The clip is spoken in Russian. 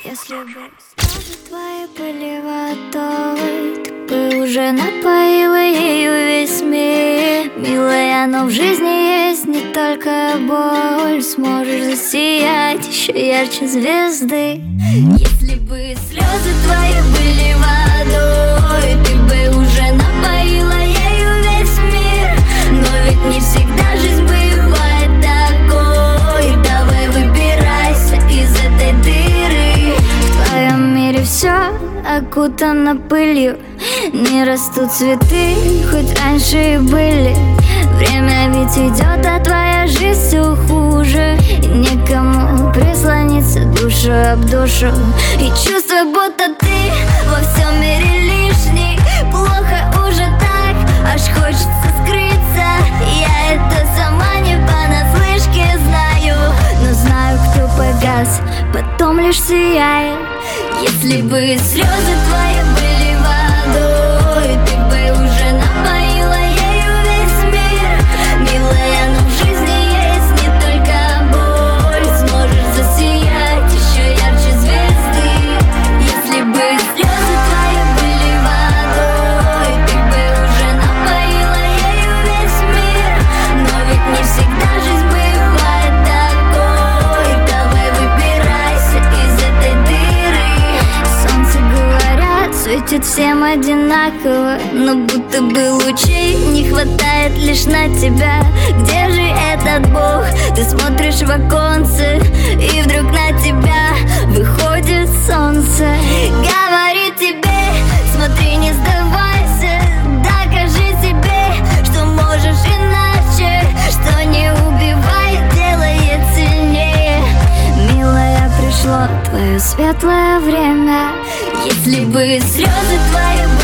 Если бы слезы твои были водой, ты бы уже напоила ею весь мир. Милая, но в жизни есть не только боль. Сможешь засиять еще ярче звезды. Если бы слезы твои были водой, ты бы уже напоила ею весь мир. Но ведь не всегда жизнь бывает такой. Давай выбирайся из этой дыры. В твоем мире все окутано пылью, не растут цветы, хоть раньше и были. Время ведь идет, а твоя жизнь все хуже. И некому прислониться душу об душу. И чувство, будто ты во всем мире лишний. Плохо уже так, аж хочется скрыться. Я это сама не понаслышке знаю, но знаю, кто погас, потом лишь сияет. Если бы слезы твои были водой, ты бы уже напоила ею весь мир. Милая, но в жизни есть не только боль. Сможешь засиять еще ярче звезды. Если бы слезы твои были водой, ты бы уже напоила ею весь мир. Но ведь не всегда жизнь бывает такой. Давай выбирайся из этой дыры. Солнце, говорят, светит всем одинаково, но будто бы лучей не хватает лишь на тебя. Где же этот Бог? Ты смотришь в оконце, и вдруг на тебя выходит солнце. Говорит тебе, смотри, не сдавайся. Докажи себе, что можешь иначе. Что не убивает, делает сильнее. Милая, пришло твое светлое время. Если бы слезы твои